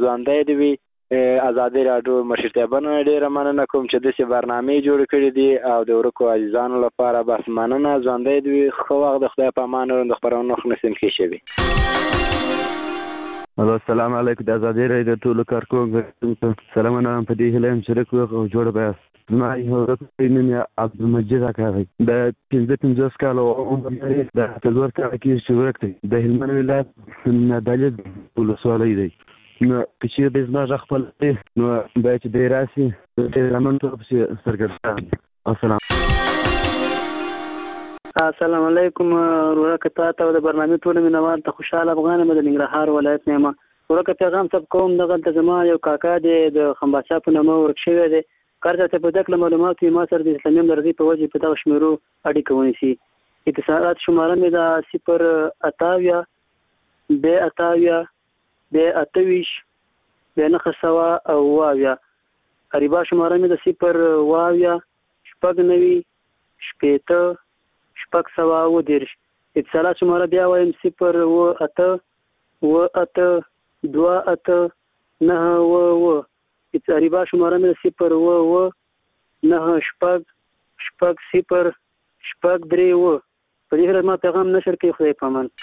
ژوندی دې وي. ازادي راډیو مشرتابانو ډېره مننه کوم چې داسې برنامې جوړې کړې دي او د ورکو عزیزانو لپاره بس مننه. ژوندی دې وي. ښه وخت. د خدای په امان د خپرونو نسیم کې شوي. السلام علیکم. د ازادي راډیو ټولو کارکوونکو سلامونه په دې هیله یم چې ښه جوړ به زما یو نوم یې عبدالمجید اکا دی. د 55 کالو عمر لري. د 4 کاله کېږي چې ورک دی. د هلمند ولایت نادعلي ولسوالۍ دی. نو که چېرې دی زما غږ خپل دی نو باید چې دی راشي د رامن ټول پسې څرګند. السلام علیکم. ورکه تا ته د برنامې ټول مینوال ته خوشحال افغان یم د ننګرهار ولایت نه یم. ورکه پیغام ثبت کوم. دغلته زما یو کاکا دی د خمباچا په نامه ورک شوی دی. کار ته په دغه معلومات ما سره د اسلامي همدردۍ په وجه په دغه شمیرو اړیکه ونیسي. اتصالات شماره مې د 028 28 28 900 اریبا شماره مې د 0 شپږ 90 شپږ 710. اتصالات شماره بیا وایم 0 8 2 8 9 اریبا شماره مې د 0 9 شپږ 0 شپږ 3 په دې هره ما پیغام نشر کوي. خدای په امان.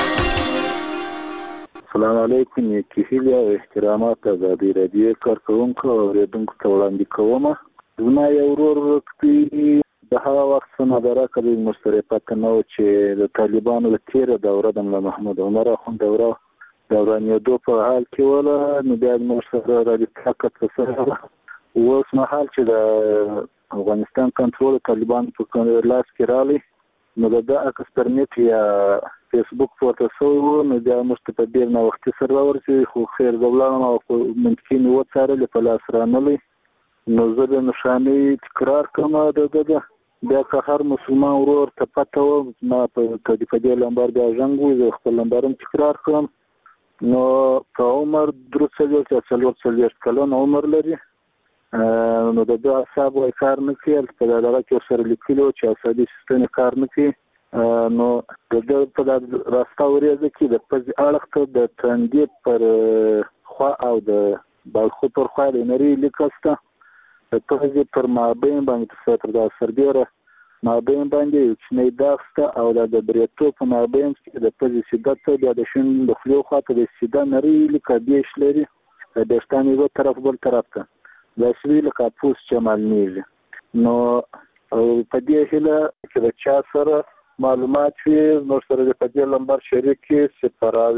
السلام علیکم. کیفیل او احترامات ازادي راډیو کارکوونکو او اوریدونکو ته وړاندې کوم. زما یو ورور ورکتي د هغه وخت څخه درکه د مشترکات نه و چې د طالبانو د تیره دوره د ملا محمود عمر اخوند دوره دورانېدو په حال کې وله. نو بیا موږ سره رابطه سره اوس مهال چې د افغانستان کنټرول طالبان په لاس کې راغلی نو د عکس پر نیټ یا فیسبوک پورته شوی و. نو بیا موږ ته په ډېر ناوختي سره راورسېدو خو خیر زه ولاړم او منطقي مې وڅارلې په لاس رانغلی. نو زه د نښانۍ تکرار کوم د ده بیا که هر مسلمان ورور ته پته و ما په دې لمبر بیا ژنګ و زه خپل لمبر هم تکرار کړم. نو په عمر 43 کلن عمر لري. نو د ده اعصاب وایي کار نه کوي. په دغه کې ورسره لیکلي و چې عصبي سیستم یې کار نه کوي. نو د ده په راسته وریځه کې د پزې اړخ ته د تندي پر خوا او د بالخو پر خوا د نري لیکه شته. د پزې پر مابین باندې تر د سربیره مابین باندې یو کوچنی داغ شته او د بریتو په مابین کې د پزې سیده ته بیا د شین د خولې خواته د سیده نري لیکه بیش لري. د ویښتان یو طرف بل طرف ته دا شوي لکه پوست چې معلومیږي. نو په دې هیله چې د چا سره معلومات وي نو سره د په دې لمبر شریک کړي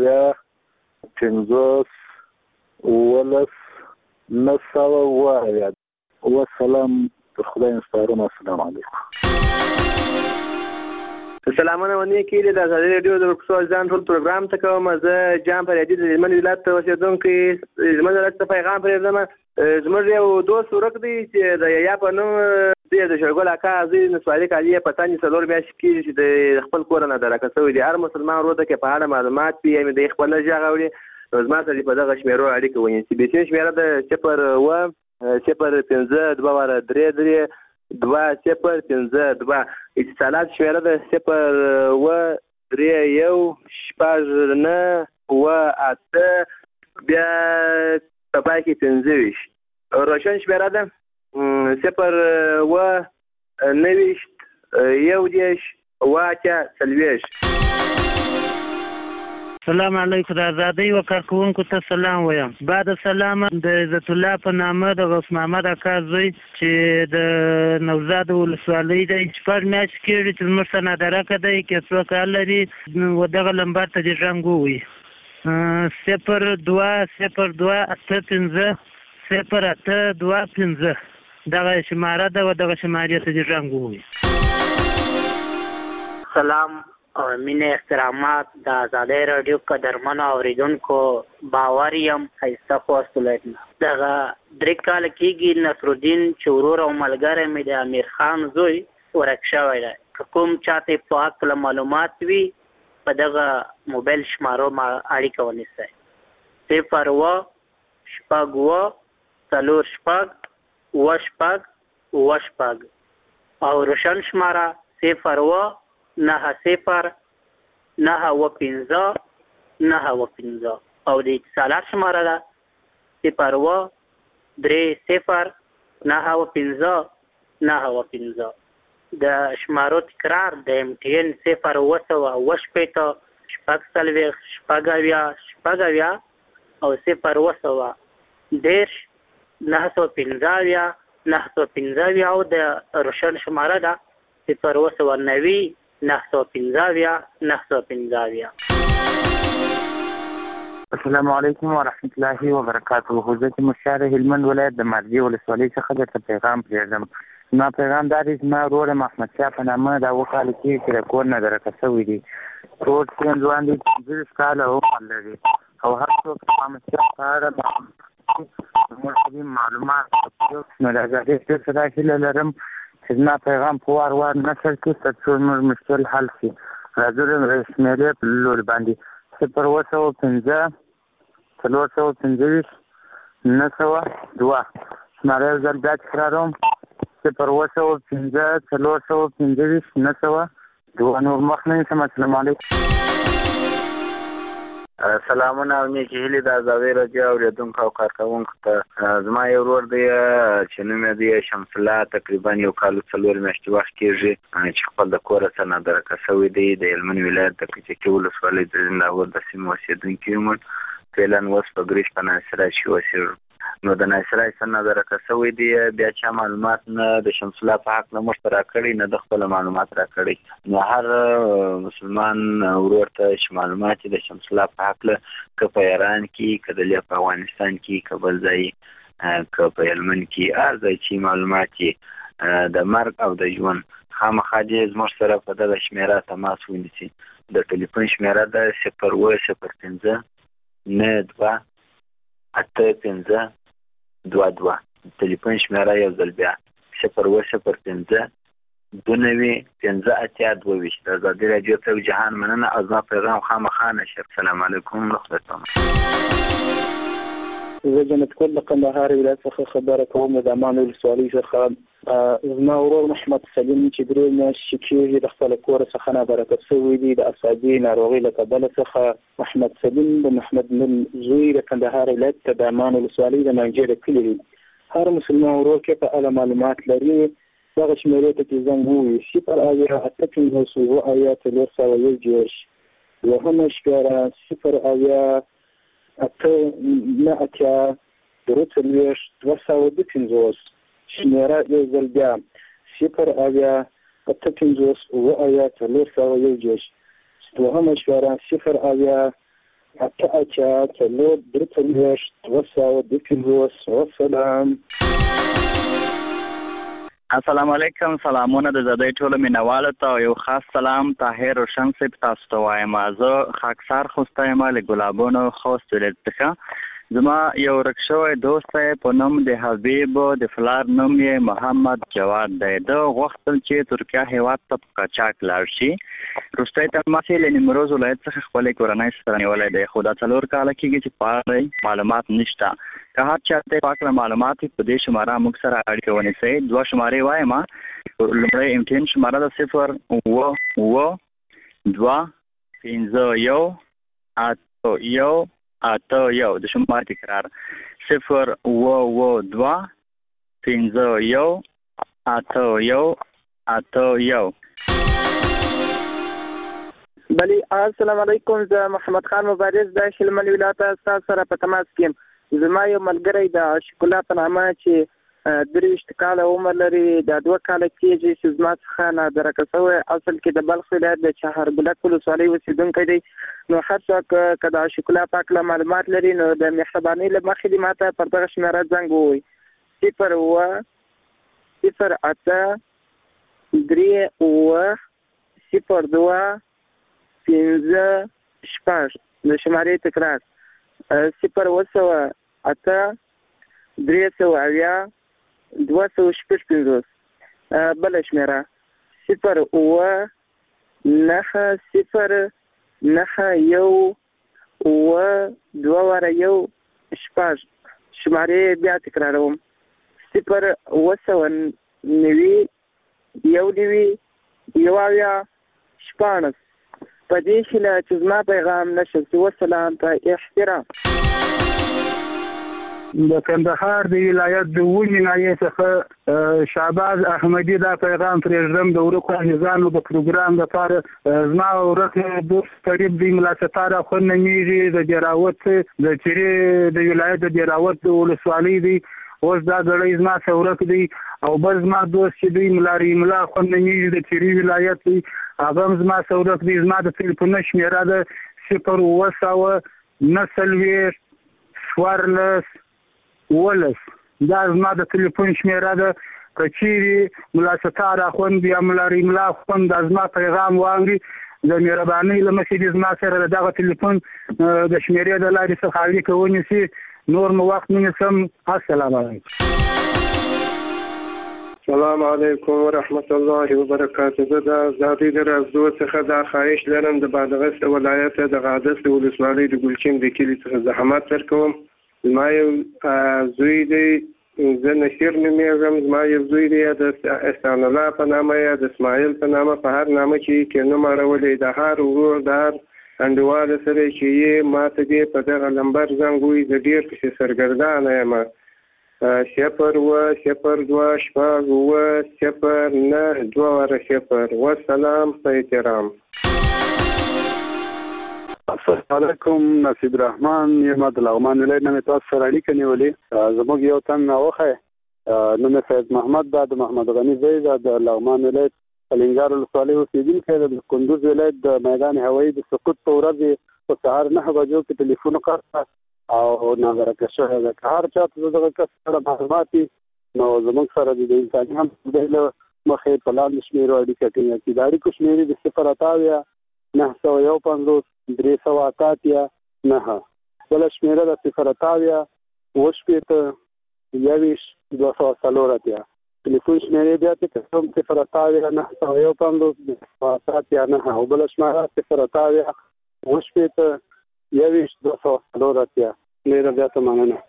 0 15 والسلام. خدای نسپارم. السلام علیکم. سلامونه ونی کېږي د ازادي راډیو د ورکسو ځان ټول پروګرام ته کوم. زه جام پر دې د هلمند ولایت اوسېدونکی هلمند ولایت ته پیغام پرېږدم. زموږ یو دوست ورک دی چې د یا په نوم دی د شرګل اکا زوی نسواري کالي په تاني 4 میاشتې کېږي چې د خپل کور نه درکه شوی دی. هر مسلمان ورور ته کې په اړه معلومات وي یعنې د خپل ژغ اوري نو زما سره په دغه شمیرو اړیکه ونیسي. بیسین شمیره د 0 15 2 3 2 0 15 2. اتصالات شمیره د 0 3 1 شپږ 9 8 بیا په پای کې 15. روشن شمیره ده 0 9 11 40. سلام علیکم. د ازادۍ و کارکوونکو ته سلام وایم. بعد سلام د عزت الله په نامه د غوث محمد اکا زوی چې د نوزاد ولسوالۍ دی. 4 میاشتې کېږي چې زموږ څخه نادرکه دی که څوک حال لري و دغه لمبر ته دې ژنګ ووایي 0 2 0 2 8 15 0 8 2 15. دغه شماره ده و دغه شمارې ته دې ژنګ ووایي. سلام او مینه احترامات د ازادي راډیو قدرمنو اوریدونکو باور یم ښایسته خواست ولایتونه. دغه 3 کاله کېږي نصرالدین چې ورور او ملګری مې د امیر خان زوی ورک شوی دی. که کوم چاته په هکله معلومات وي په دغه موبایل شمارو ما اړیکه ونیسئ 0 شپږ 4 او روشن شماره 0 9 0 9 15 9 15 او د اتصالات شماره ده 030 د شمارو تکرار د MTN 020 شپږ او 010 او د روشن شماره ده 090 السلام علیکم ورحمت الله وبرکاته. حضرت مشار هلمند ولایت د مرګي ولسوالۍ څخه درته پیغام پرېږدم. ما پیغام دا دی چې ما ورور محمد شاه په نامه دا وکاله کېږي چې د کور نه درکه شوی دی. ټول ځوان دي 15 کاله عمر لري او هر څوک محمد شاه په اړه معلومات نو د ازادۍ سره هیله لرم چې زما پیغام په وار نشر کړي تر څو زموږ مشکل حل شي. راځو د شمېرې په لور باندې 015 425 902 شماره یو ځل بیا تکراروم 015 425 902 نور مخنه سم. السلام علیکم. سلامونه او نیکی هیلې د ازادۍ راډیو اورېدونکو او کارکوونکو ته. زما یو ورور دی چې نوم یې دی شمس الله، تقریبا یو کال 4 میاشتې وخت کېږي چې خپل د کوره څخه نادرکه شوی دی. د هلمند ولایت د کچکي ولسوالۍ د زنداور د سیمې اوسېدونکی یم. فعلا اوس په ګریش په ناصرای کې اوسېږو. نو د ناصرای څخه نادرکه شوی دی. بیا چا معلومات نه د شمس الله په حق نه موږ ته راکړي نه د خپل معلومات راکړي. نو هر مسلمان ورور ته چې معلومات د شمس الله په حق له که په ایران کې که د افغانستان کې که بل ځای که په هلمند کې هر ځای چې معلومات د مرګ او د ژوند خامخا دې زموږ سره په دغه شمېره تماس ونیسي. د ټلیفون شمېره ده 02015 92 85 22. ټلیفون شمېره یو ځل بیا 02015 29 15 د ازادۍ راډیو ته جهان مننه او زما پیغام خامخا نشر. السلام علیکم ورحمت الله. زه جنت کول د کندهار ولایت څخه خبره کوم. د امان ولسوالۍ څخه زما ورور محمد سلیم چې درې میاشتې کېږي د خپل کور څخه نابرکه شوی دی د اعصابي ناروغۍ له کبله څخه. محمد سلیم د محمد نور زوی د کندهار ولایت د امان ولسوالۍ د منجې د کلي دی. هر مسلمان ورور کې په اړه معلومات لري دغه شمېرې ته کې زنګ ووهي 0 دوهمه شمېره 0 شمېره یو ځل بیا 0 دوهمه شمېره 0 السلام علیکم. سلامونه د ازادۍ ټولو مینوالو ته او یو خاص سلام طاهر روشن صاحب تاسو ته وایم. زه خاکسار خوسته یم له ګلابونو خوست ولایت څخه. زما یو ورک شوی دوست په نوم د حبیب د فلار نوم یې محمد جواد دی. د غوښتل چې ترکیه هیواد ته په قاچاق لاړ شي. وروستی تماس یې له نیمروز ولایت څخه خپلې کورنۍ سره نیولی دی خو دا 4 کاله کېږي چې په اړه معلومات نشته. که هر چا ته په اړه معلومات په دې شماره موږ سره اړیکه ونیسئ. 2 شمارې وایم. لومړی MTN شماره ده 0225181 د شماره تکرار 0225181. بلی السلام علیکم. زه محمد خان مبارز د هلمند ولایت تاسو سره په تماس کې. زما یو ملګری د عاشق الله په نامه چې 23 کاله عمر لري د 2 کاله کېږي چې زما څخه نادرکه شوی. اصل کې د بلخ ولایت د چهاربلک ولسوالۍ اوسېدونکی دی. نو هر څوک که د عاشق الله پاک له معلومات لري نو د مهربانۍ له مخې دې ماته پر دغه شمېره زنګ ووهي 0 د شمارې تکرار 0 300 بل شمېره 0 شمارې بیا تکراروم 0 په دې هیله چې زما پیغام نشر شي. والسلام په احترام. د کندهار د ولایت د ونې ناحیې څخه شعباز احمدي دا پیغام پرېږدم د ورکو عزیزانو د پروګرام لپاره. زما ورک دوست قریب دی ملا ستار اخوند نومیږي د دیراوت د چیرې د ولایت د دیراوت د ولسوالۍ دی. اوس دا ګړی زما څورک دی او بل زما دوست چې دی ملا رحیم الله اخوند نومیږي د چیرې ولایت دی هغه هم زما څورک دی. زما د تلیفون شمیره ده 0 14 دا زما د تلیفون شمیره ده. که چیرې ملا ستار اخوند یا ملا رحیم الله اخوند د زما پیغام واوري د مهربانۍ له مخې دې زما سره د دغه تلیفون د شمیرې د لارې څخه اړیکه ونیسي. نور مو وخت نه نیسم. السلام علیکم. السلام علیکم ورحمت الله وبرکاته. زه د آزادۍ د رازدو څخه دا خواهش لرم د بادغیس ولایت د غادس ولسوالۍ د ګلچین د کلي څخه زحمت درکوم. زما یو زوی دی، زه نصیر نومیږم. زما یو زوی دی د احسان الله په نامه یا د اسماعیل په نامه په هر نامه چې کې نوم اړولی د هر ورور د هر انډیواله سره چې یې ما ته دې په دغه نمبر زنګ ووایي زه ډېر پسې سرګردانه یم. 0 والسلام په احترام. السلام علیکم. نصیب الرحمن یم د لغمان ولایت نه تاسو سره اړیکه نیولې. زموږ یو تن راوخه نوم فیض محمد دا د محمد غنی زوی د لغمان ولایت الینګار ولسوالۍ اوسېدونکی د کندوز ولایت د میدان هوایي د سقوط په ورځ په سهار 9 بجو کې ټلیفون وکړ او ناغرقه شوی ده. که هر چا ته دغه کس سره معلومات نو زموږ سره د انساني هم له مخې په لاندې شمېرو اړیکه ټینګه کړي. د اړیکو شمېرې د 0 919 بله شمېره د 0 21 204 ټلیفون شمېرې بیا چې کوم 0 919 او بله شمېره 0 21 204 ډېره زیاته مننه.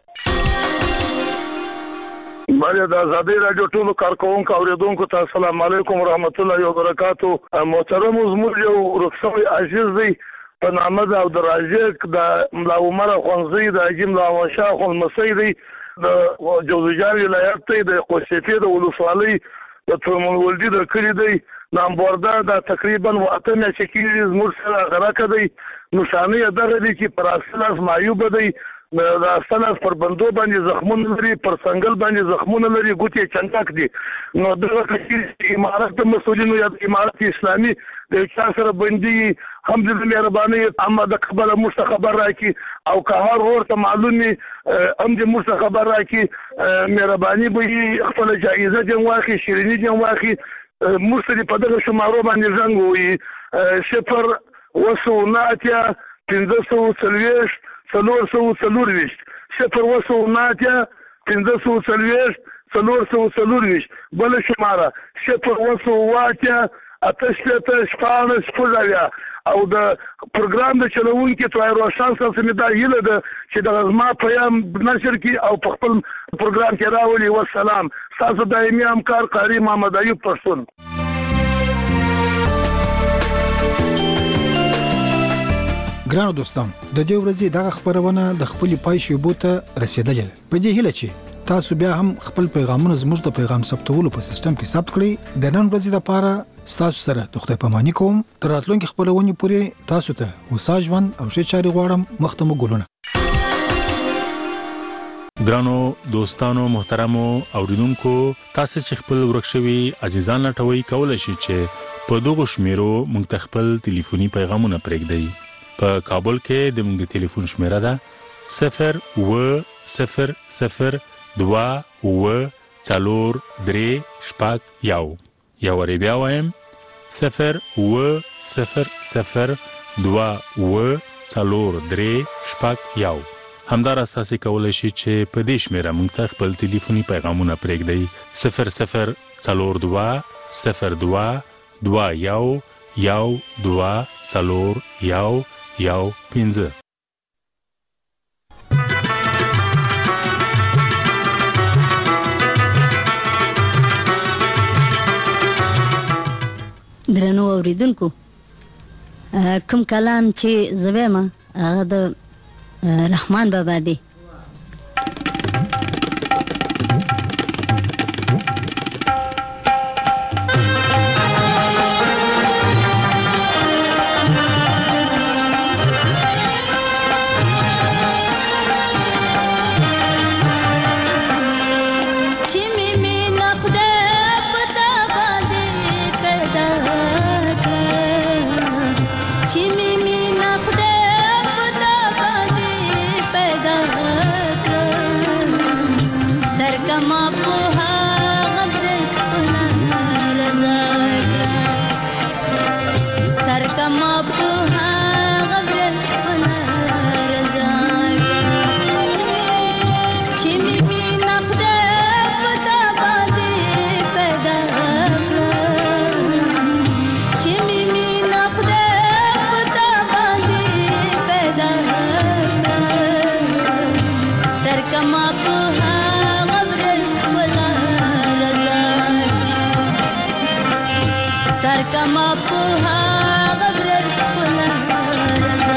بله د آزادۍ راډیو ټولو کارکوونکو اورېدونکو ته السلام علیکم ورحمت الله وبرکاتو. محترم زموږ یو رخصوی عزیز دی په نامه د عبدالرازق د ملا عمر اخوندزی د حاجي ملا شاه اخوندمسی دی د جوزجان ولایت دی د قوسیفې د ولسوالۍ د ترمنولدي د کلي دی. نامبورده دا تقریبا 8 میاشتې کېږي زموږ سره غرقه دی. نشانه یې دغه دی چې پر اصلاس معیوبه دی. د اصلاس پر بندو باندې زخمونه لري، پر څنګل باندې زخمونه لري، ګوتې چنډک دي. نو دغه کچې امارت د مسؤلینو یا د امارت اسلامي د چا سره بندي هم د مهرباني اما د قبل موږ خبر راکړي او که هر ورته معلومي هم د موږ خبر راکړي مهرباني به خپل جایزه جن واخی شیرینی جن واخی موږ په دغه شمارو باندې زنګ وي 0 وسوناتیا 540 440 0 وسوناتیا 540 440 بل شماره 0 وسواتیا اتشته شپانه شپږاویا او د پروګرام د چلوونکي توای روشن سره دا هیله ده چې د غزما پیام نشر کی او په خپل پروګرام کې راولي. والسلام. تاسو دایمي همکار قاری محمد ایوب پښتون. ګرانو دوستان د دې ورځې دغه خبرونه د خپل پای شوبو ته رسیدلې په دې هیله چې تاسو بیا هم خپل پیغامونه زموږ د پیغام ثبتولو په سیستم کې ثبت کړئ. د نن ورځې لپاره تاسو سره د خدای پاماني کوم. تر راتلونکي خبرونه پورې تاسو ته وسا ژوند او ښه چاري غواړم. مختمو ګلونه. ګرانو دوستانو محترمو اوریدونکو تاسو چې خپل ورکشوي عزیزان لټوي کولای شئ چې په دغه شمیرو موږ خپل ټلیفوني پیغامونه پرېږدئ. په کابل کې د موږ ټلیفون شمیره ده 0 یا وربیا وایم 0 همدار اساسي کولای شي چې په دې شمیره موږ ته خپل ټلیفوني پیغامونه پرېږدئ 0 درنو اوریدونکو کوم کلام چې زویمه هغه د رحمان بابا دی. کما په هغه برس خپله رضا کړه تر کما په هغه برس خپله رضا کړه چې مې مینه خدای په تا باندې پیدا کړه چې مې مینه خدای په تا باندې پیدا کړه تر کما په هغه برس خپله رضا کړه تر کما په هغه برس خپله رضا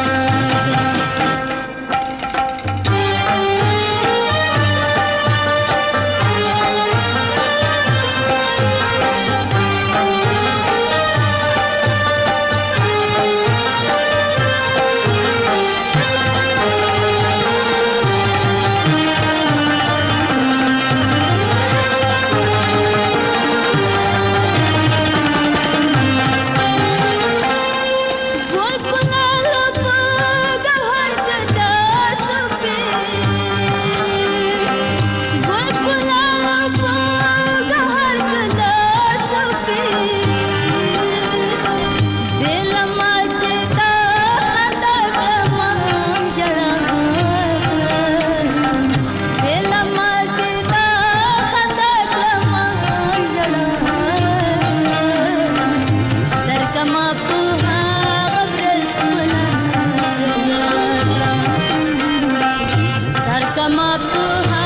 ګل په لاله په ګهر کې داسې ګل په لاله په ګهر کې داسې بېله ما چې تا خندا کړمه ژړا بېله ما چې تا خندا کړمه ژړا در کما په هغه برس خپله رضا کړه در کما په